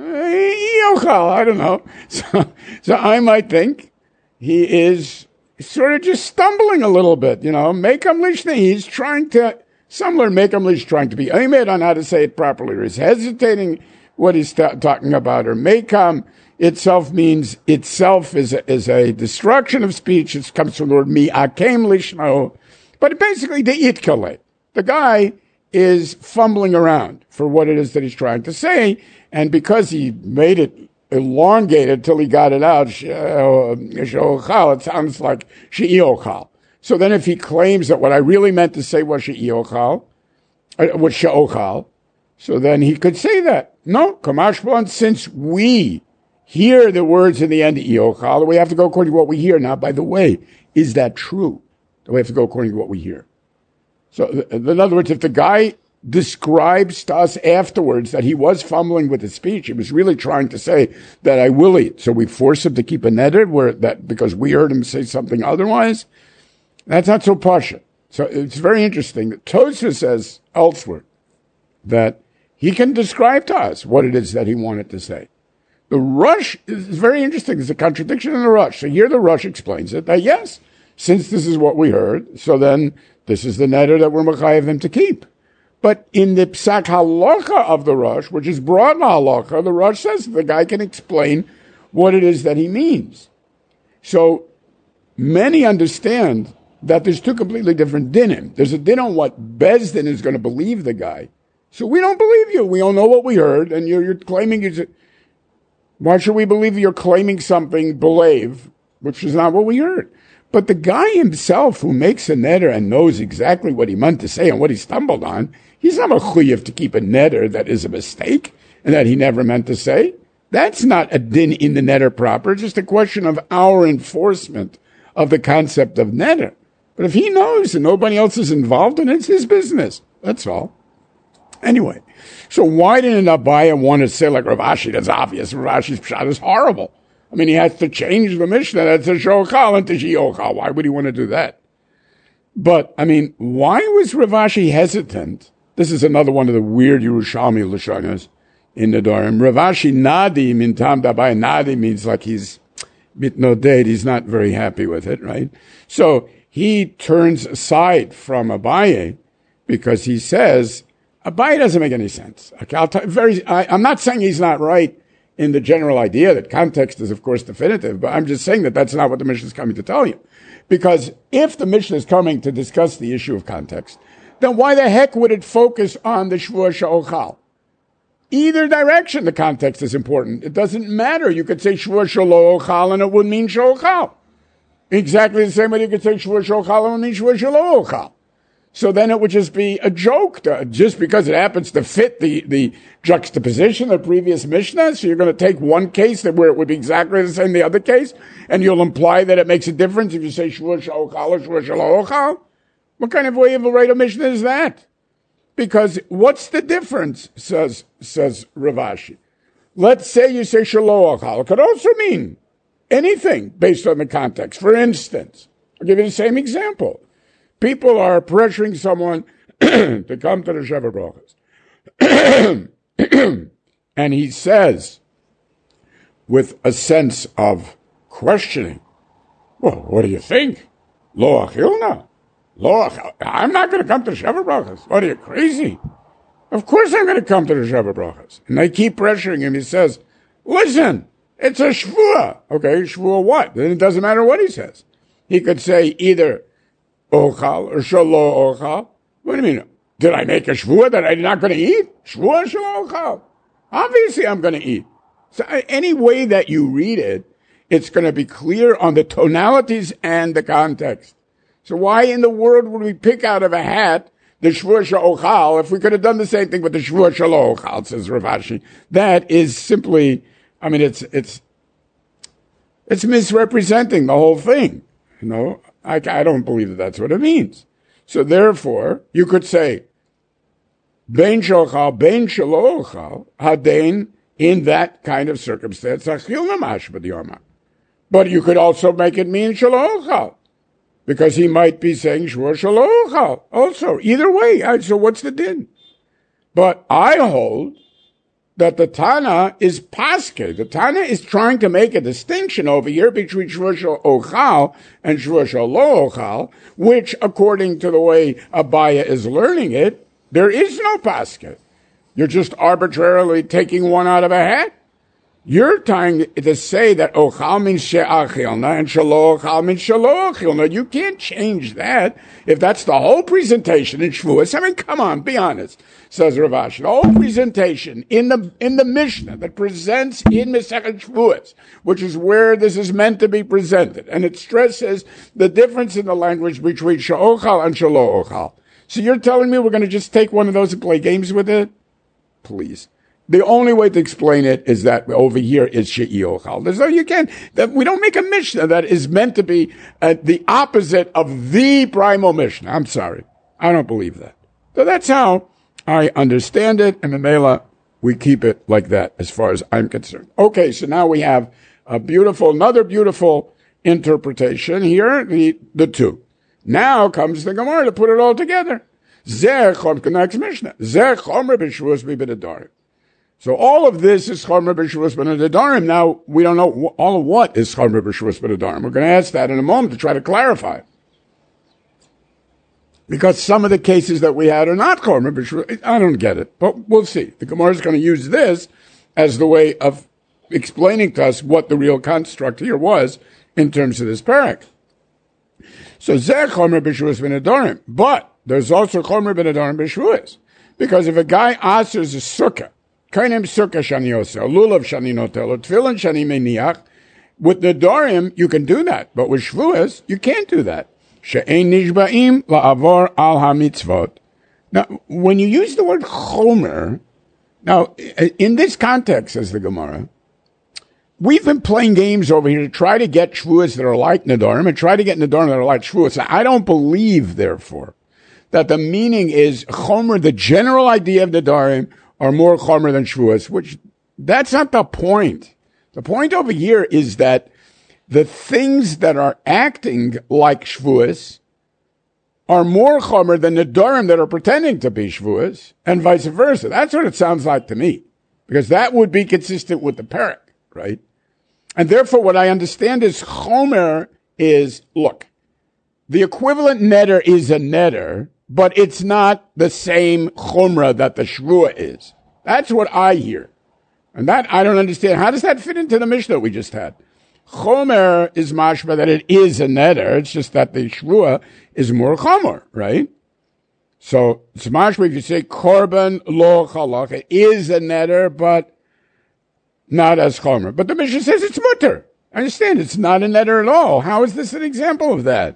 Yochal, I don't know. So, so I might think he is sort of just stumbling a little bit, you know. Mekam lishna, he's trying to, some learn Mekam lish trying to be aimed on how to say it properly, or he's hesitating what he's ta- talking about, or Mekam itself means itself is a, is a destruction of speech. It comes from the word mi akem lishno, but basically the itkale. The guy is fumbling around for what it is that he's trying to say. And because he made it elongated till he got it out, she'ochal, it sounds like she'yochal. So then if he claims that what I really meant to say was she'yochal, was she'ochal, so then he could say that. No, kamashbon, since we hear the words in the end, yochal, we have to go according to what we hear. Now, by the way, is that true? We have to go according to what we hear. So, in other words, if the guy describes to us afterwards that he was fumbling with his speech, he was really trying to say that I will eat. So we force him to keep a neder where that because we heard him say something otherwise. That's not so pasha. So it's very interesting that Tosfos says elsewhere that he can describe to us what it is that he wanted to say. The Rush is very interesting. There's a contradiction in the Rush. So here the Rush explains it, that yes, since this is what we heard, so then this is the neder that we're mechayev them to keep. But in the psak halacha of the Rush, which is broad halacha, the Rush says the guy can explain what it is that he means. So many understand that there's two completely different dinim. There's a din on what Bezdin is going to believe the guy. So we don't believe you. We all know what we heard, and you're, you're claiming you. Why should we believe you're claiming something, believe, which is not what we heard? But the guy himself who makes a neder and knows exactly what he meant to say and what he stumbled on, he's not a chuyev to keep a neder that is a mistake and that he never meant to say. That's not a din in the neder proper. It's just a question of our enforcement of the concept of neder. But if he knows and nobody else is involved in it, it's his business. That's all. Anyway, so why didn't Abaya want to say like Rav Ashi? That's obvious. Rav Ashi's pshat is horrible. I mean, he has to change the Mishnah that's a shochal into shiochal. Why would he want to do that? But, I mean, why was Rav Ashi hesitant? This is another one of the weird Yerushalmi Lashonas in the Dorim. Rav Ashi nadi min tam dabay. Nadi means like he's mitnoded. He's not very happy with it, right? So he turns aside from Abaye because he says, Abaye doesn't make any sense. Okay, I'll t- very, I, I'm not saying he's not right in the general idea that context is, of course, definitive, but I'm just saying that that's not what the Mishnah is coming to tell you. Because if the Mishnah is coming to discuss the issue of context, then why the heck would it focus on the Shvuah Sha'ochal? Either direction, the context is important. It doesn't matter. You could say Shvuah Sha'ochal and it would mean Sha'ochal. Exactly the same way you could say Shvuah Sha'ochal and it would mean Shvuah Sha'ochal. So then it would just be a joke, to, just because it happens to fit the, the juxtaposition of previous Mishnah. So you're going to take one case that where it would be exactly the same the other case, and you'll imply that it makes a difference if you say Shvuah Sha'ochal or Shvuah Sha'ochal. What kind of way of a write a Mishnah is that? Because what's the difference, says, says Rav Ashi. Let's say you say Sha'ochal. It could also mean anything based on the context. For instance, I'll give you the same example. People are pressuring someone to come to the Sheva Brachas. And he says, with a sense of questioning, well, what do you think? Lo achilna? Lo ach- I'm not going to come to the Sheva Brachas. What are you, crazy? Of course I'm going to come to the Sheva Brachas. And they keep pressuring him. He says, listen, it's a shvuah. Okay, shvuah what? Then it doesn't matter what he says. He could say either ochal or shalo ochal. What do you mean? Did I make a shvuah that I'm not going to eat? Shvuah shalo ochal. Obviously I'm going to eat. So any way that you read it, it's going to be clear on the tonalities and the context. So why in the world would we pick out of a hat the shvuah sha'ochal if we could have done the same thing with the shvuah shalo ochal, says Rav Ashi. That is simply, I mean, it's, it's, it's misrepresenting the whole thing. You know, I, I don't believe that that's what it means. So therefore, you could say, bein shochal, bein shalo ochal, hadein, in that kind of circumstance, achil namash b'diyama. But you could also make it mean shalo ochal, because he might be saying shvuah shalo ochal also. Either way, I, so what's the din? But I hold that the Tana is paske. The Tana is trying to make a distinction over here between shvuah ochal and shvuah shalo ochal, which, according to the way Abaya is learning it, there is no paske. You're just arbitrarily taking one out of a hat. You're trying to say that ochal means she'achilna and shalo ochal means shalo achilna. You can't change that if that's the whole presentation in Shavuos. I mean, come on, be honest, says Rav Ashi. The whole presentation in the in the Mishnah that presents in Masechet Shavuos, which is where this is meant to be presented, and it stresses the difference in the language between she'ochal and shalo ochal. So you're telling me we're going to just take one of those and play games with it? Please. the only way to explain it is that over here is she'iochal. So you can, that we don't make a Mishnah that is meant to be uh, the opposite of the primal Mishnah. I'm sorry. I don't believe that. So that's how I understand it, and in Mela, we keep it like that as far as I'm concerned. Okay, so now we have a beautiful, another beautiful interpretation here, the, the two. Now comes the Gemara to put it all together. Zeh chom, next Mishnah. Zeh chomer b'shvuos b'nedarim. So all of this is chomer b'shvuos b'nedarim. Now, we don't know all of what is chomer b'shvuos b'nedarim. We're going to ask that in a moment to try to clarify. Because some of the cases that we had are not chomer b'shvuos. I don't get it, but we'll see. The Gemara is going to use this as the way of explaining to us what the real construct here was in terms of this parak. So zeh chomer b'shvuos b'nedarim. But there's also chomer b'nedarim b'shvuos. Because if a guy asers a sukkah, kainem sukkah shani oseh, lulav shani notel, or tefillin shani meniach, with the nedarim, you can do that. But with shvuos, you can't do that. She'ein nishba'im la'avor al hamitzvot. Now, when you use the word chomer, now, in this context, says the Gemara, we've been playing games over here to try to get shvuos that are like nedarim and try to get nedarim that are like shvuos. Now, I don't believe, therefore, that the meaning is chomer, the general idea of nedarim, are more chomer than shvuos, which that's not the point. The point over here is that the things that are acting like shvuos are more chomer than nedarim that are pretending to be shvuos, and vice versa. That's what it sounds like to me, because that would be consistent with the parak, right? And therefore, what I understand is chomer is, look, the equivalent netter is a netter, but it's not the same chumrah that the shvua is. That's what I hear. And that, I don't understand. How does that fit into the Mishnah we just had? Chomer is mashma that it is a netter. It's just that the shvua is more chomer, right? So, it's mashma if you say korban lo chalach, it is a netter, but not as chomer. But the Mishnah says it's mutter. Understand, it's not a netter at all. How is this an example of that?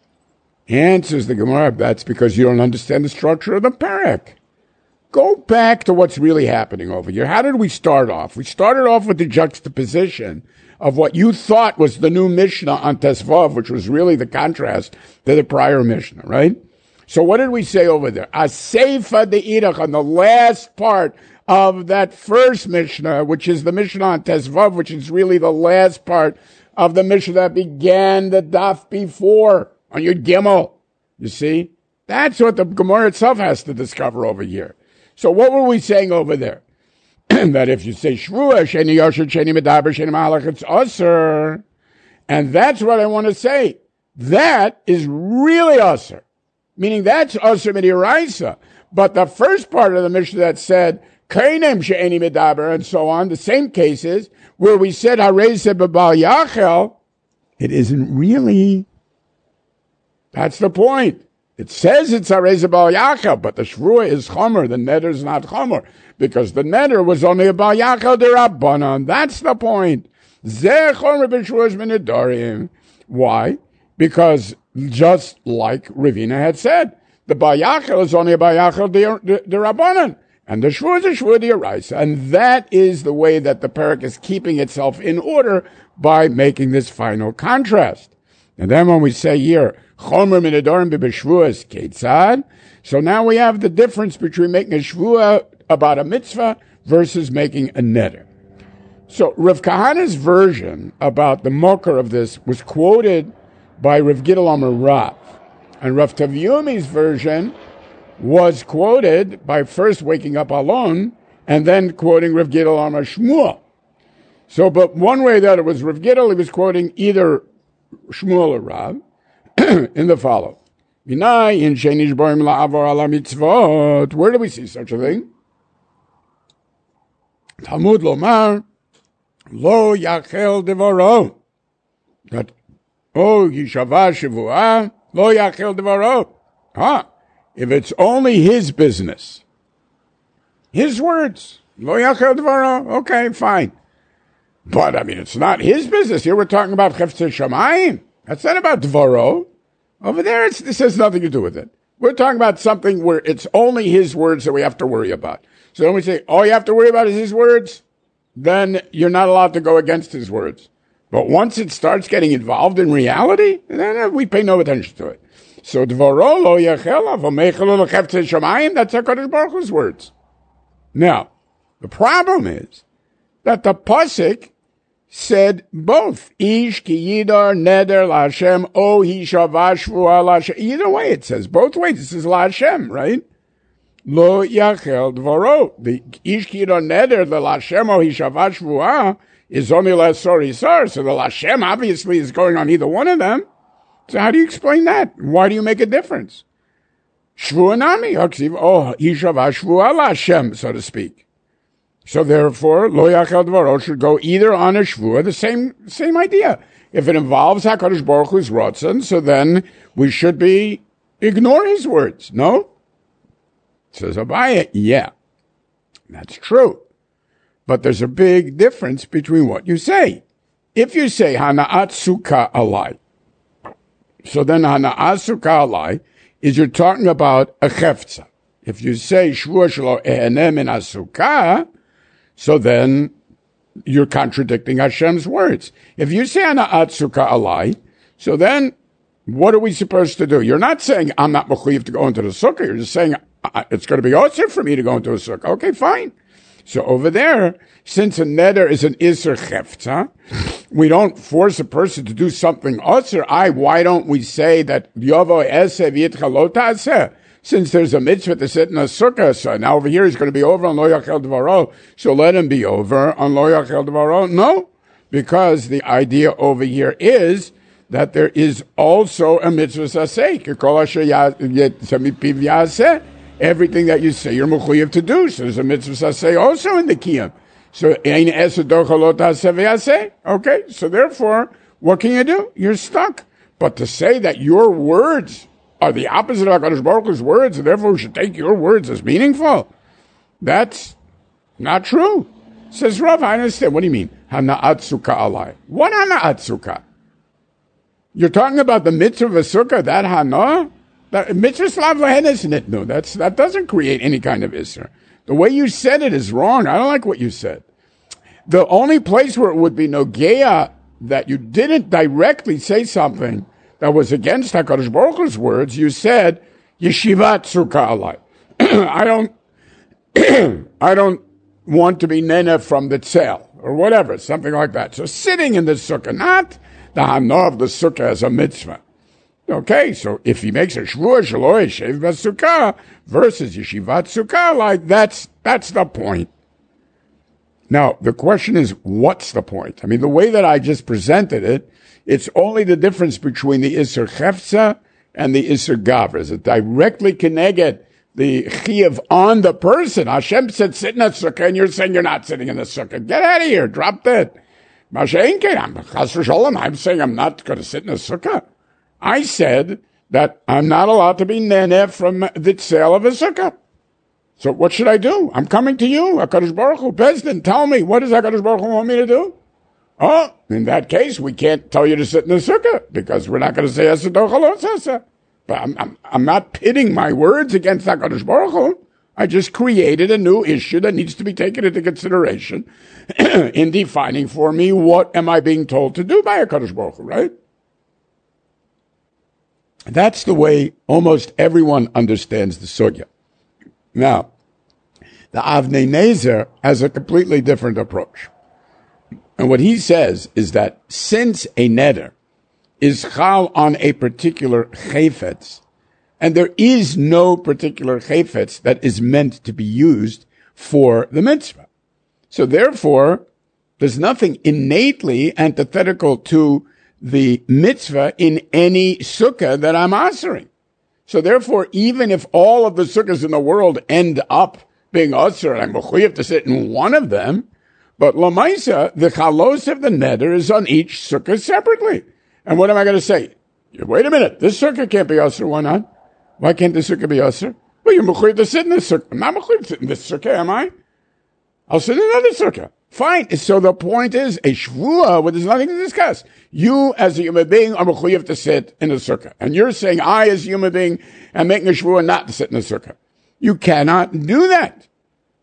Answers the Gemara, that's because you don't understand the structure of the parak. Go back to what's really happening over here. How did we start off? We started off with the juxtaposition of what you thought was the new Mishnah on Tesvav, which was really the contrast to the prior Mishnah, right? So what did we say over there? Aseifa de'irach, on the last part of that first Mishnah, which is the Mishnah on Tesvav, which is really the last part of the Mishnah that began the daf before, on your Gimel. You see? That's what the Gemara itself has to discover over here. So what were we saying over there? That if you say Shvua, Sheni Yosher, Sheni Medaber, Sheni Mahalach, it's Usr. And that's what I want to say. That is really Usr. Meaning that's Usr Midiraisa. But the first part of the Mishnah that said, Kainem Sheni Medaber, and so on, the same cases, where we said, Harei said Babal Yachel, it isn't really. That's the point. It says it's Harei Babal Yachel, but the Shvua is Chomer, the netter is not Chomer, because the netter was only a Babal Yachel derabbanan. That's the point. Zeh Chomer b'Shvuos b'nedarim. Why? Because just like Ravina had said, the Babal Yachel is only a Babal Yachel derabbanan, and the Shvua is a Shvua d'oraisa. And that is the way that the parak is keeping itself in order by making this final contrast. And then when we say here, Chomer minedarim b'shvuas ketzad, so now we have the difference between making a shvua about a mitzvah versus making a neder. So Rav Kahana's version about the mokar of this was quoted by Rav Gidol Amar Rav, and Rav Tavyumi's version was quoted by first waking up alone and then quoting Rav Gidol Amar Shmuel. So, but one way that it was Rav Gidol, he was quoting either Shmuel or Rav in the follow. Where do we see such a thing? Talmud Lomar Lo Yachel Devaro. That Oh Yishava Shavua Lo Yachel Devaro. Huh? If it's only his business, his words, Lo Yachel Devaro. Okay, fine. But I mean, it's not his business. Here we're talking about Chefetz Shamayim. That's not about Dvaro. Over there, it's, this has nothing to do with it. We're talking about something where it's only his words that we have to worry about. So then we say, all you have to worry about is his words. Then you're not allowed to go against his words. But once it starts getting involved in reality, then we pay no attention to it. So Dvoro lo yachela v'meichelu l'cheftzei shamayim, that's HaKadosh Baruch Hu's words. Now, the problem is that the pasuk said both. Ish ki yidar neder la'Hashem o hi shavash v'ua la'Hashem. Either way it says, both ways. This is la'Hashem, right? Lo yachel dvoro. The ish ki yidar neder, the la'Hashem o hi shavash v'ua, is only l'asor isar. So the la'Hashem obviously is going on either one of them. So how do you explain that? Why do you make a difference? Shvua nami, oh, hi shavash v'ua la'Hashem, so to speak. So therefore, lo yachel dvaro should go either on a shvua, the same same idea. If it involves HaKadosh Baruch Hu's rotzen, so then we should be ignore his words. No? Says Abaye, yeah, that's true. But there's a big difference between what you say. If you say hana'at sukkah alai, so then hana'at sukkah alai is you're talking about a chefza. If you say shvua shelo ehenem min asukah, so then you're contradicting Hashem's words. If you say hana'at sukkah alai, so then what are we supposed to do? You're not saying I'm not mechuyev to go into the sukkah. You're just saying it's going to be osir for me to go into a sukkah. Okay, fine. So over there, since a neder is an iser chefza, we don't force a person to do something osir. I, why don't we say that yovo eseh v'yitcha lo ta'aseh? Since there's a mitzvah to sit in a sukkah, so now over here he's going to be over on lo yachel dvaro, so let him be over on lo yachel dvaro. No, because the idea over here is that there is also a mitzvah saseh. Everything that you say, you're mechuyev to do. So there's a mitzvah saseh also in the kiyam. So okay, so therefore, what can you do? You're stuck. But to say that your words are the opposite of HaKadosh Baruch Hu's words, and therefore we should take your words as meaningful, that's not true. Says Rav, I understand. What do you mean? Hana'at sukkah alai. What hana'at sukkah? You're talking about the mitzvah of a sukkah, that hana? That mitzvah slav lahenes nitnu. That's that doesn't create any kind of isser. The way you said it is wrong. I don't like what you said. The only place where it would be nogeya that you didn't directly say something that was against HaKadosh Baruch Hu's words, you said yeshivat sukkah alai. I don't, I don't want to be nene from the tzel or whatever, something like that. So sitting in the sukkah, not the hana of the sukkah as a mitzvah. Okay, so if he makes a shvua shelo yeshev b'sukkah versus yeshivat sukkah, like that's that's the point. Now the question is, what's the point? I mean, the way that I just presented it, it's only the difference between the iser chefza and the iser gavra. Is it directly connected the chiyuv on the person? Hashem said, sit in a sukkah, and you're saying you're not sitting in the sukkah. Get out of here, drop that. I'm saying I'm not going to sit in a sukkah. I said that I'm not allowed to be nene from the sale of a sukkah. So what should I do? I'm coming to you, HaKadosh Baruch Hu. Bezdin, tell me, what does HaKadosh Baruch Hu want me to do? Oh, in that case, we can't tell you to sit in the sukkah, because we're not going to say Esadoch Halot Sasa. But I'm, I'm, I'm not pitting my words against HaKadosh Baruch Hu. I just created a new issue that needs to be taken into consideration in defining for me what am I being told to do by HaKadosh Baruch Hu, right? That's the way almost everyone understands the sugya. Now, the Avnei Nezer has a completely different approach. And what he says is that since a neder is chal on a particular chayfetz, and there is no particular chayfetz that is meant to be used for the mitzvah. So therefore, there's nothing innately antithetical to the mitzvah in any sukkah that I'm answering. So therefore, even if all of the sukkahs in the world end up being usher, and I'm mechuyev to sit in one of them, but lamaisa, the chalos of the neder is on each sukkah separately. And what am I going to say? Wait a minute, this sukkah can't be usher, why not? Why can't the sukkah be usher? Well, you're mechuyev to sit in this sukkah. I'm not mechuyev to sit in this sukkah, am I? I'll sit in another sukkah. Fine. So the point is, a shvua where there's nothing to discuss. You, as a human being, are mechuyev to sit in a sukkah. And you're saying, I, as a human being, am making a shvua not to sit in a sukkah. You cannot do that.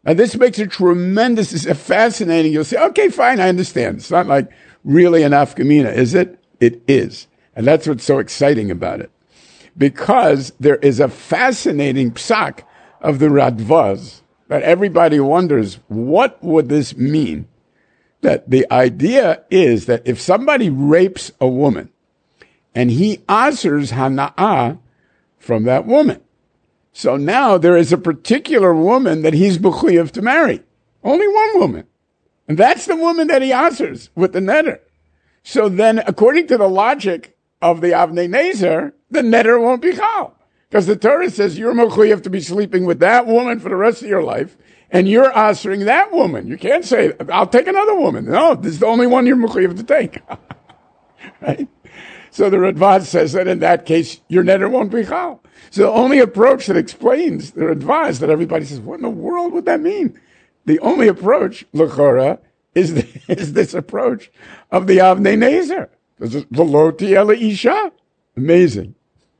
And this makes it tremendous, it's fascinating. You'll say, okay, fine, I understand. It's not like really an afkamina, is it? It is. And that's what's so exciting about it. Because there is a fascinating psak of the Radvaz that everybody wonders, what would this mean? That the idea is that if somebody rapes a woman and he answers hana'ah from that woman, so now there is a particular woman that he's mechuyev to marry. Only one woman. And that's the woman that he answers with the netter. So then, according to the logic of the Avnei Nezer, the netter won't be chal. Because the Torah says you're mechuyev to be sleeping with that woman for the rest of your life, and you're answering that woman. You can't say, I'll take another woman. No, this is the only one you're mechuyev to take. Right? So the Radvaz says that in that case, your netter won't be chal. So the only approach that explains the Radvaz that everybody says, what in the world would that mean? The only approach, l'chora, is, the, is this approach of the Avnei Nezer. V'lo tiyeh le'isha. Amazing.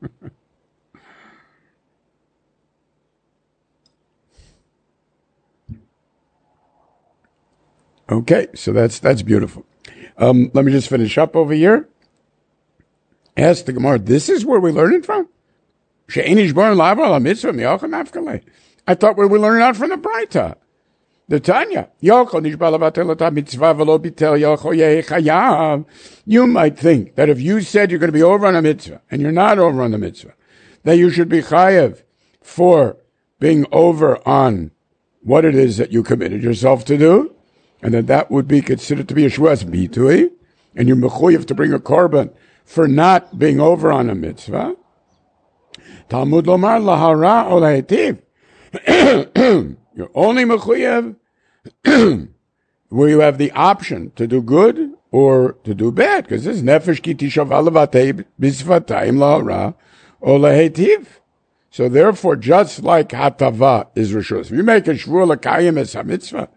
Okay, so that's that's beautiful. Um, let me just finish up over here. Ask the Gemara, this is where we learn it from? I thought we were learning out from the Braita. The Tanya. You might think that if you said you're going to be over on a mitzvah, and you're not over on the mitzvah, that you should be chayev for being over on what it is that you committed yourself to do, and that that would be considered to be a shvuas bitui, and you're mechuyev to bring a korban for not being over on a mitzvah. Talmud lomar lahara o lahetiv. You're only mechuyev where you have the option to do good or to do bad, because this is nefesh ki tishav alavatei bisvatayim lahara o lahetiv. So therefore, just like hatava is rishus, if you make a shvur l'kayim es ha-mitzvah,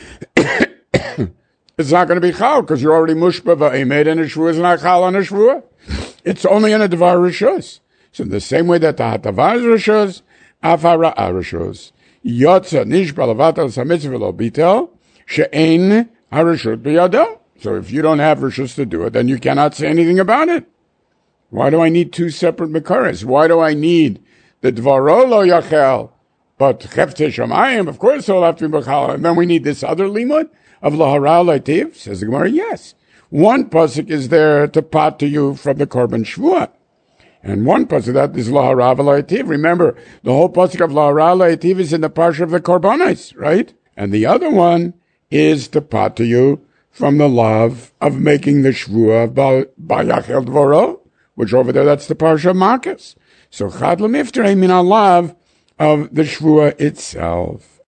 it's not going to be chal, because you're already mushba v'emed, and a shvur is not chal on a shvur. It's only in a devar rishus. So in the same way that the hatava is rishus, afara rishus. Yotza nishba levatal ha-mitzvah lo bitel, she'ein ha-rishut biyado. So if you don't have rishus to do it, then you cannot say anything about it. Why do I need two separate mekares? Why do I need the dvaro lo yachel, but chefte shamayim, of course, it'll have to be b'chal. And then we need this other limud of lahara l'tiv. Says the Gemara, yes. One pasuk is there to pot to you from the korban shvuah, and one pasuk that is lahara l'tiv. Remember, the whole pasuk of lahara l'tiv is in the parsha of the korbanos, right? And the other one is to pot to you from the love of making the shvuah b'yachel dvaro, which over there that's the parsha of Marcus. So chad l'miftrei min alav of the shvuah itself.